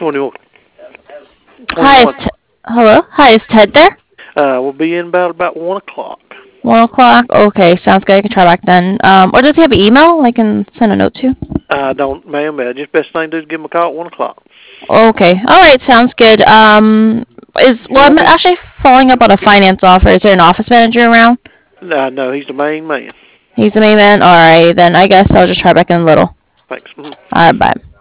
21. Hi, 21. hello? Hi, is Ted there? We'll be in about 1 o'clock. 1 o'clock? Okay, sounds good. I can try back then. Or does he have an email I can send a note to? I don't, ma'am. Just best thing to do is give him a call at 1 o'clock. Okay. All right, sounds good. You I'm want me? actually following up on a finance offer. Is there an office manager around? No, he's the main man. He's the main man? All right, then I guess I'll just try back in a little. Thanks. Mhm. All right, bye.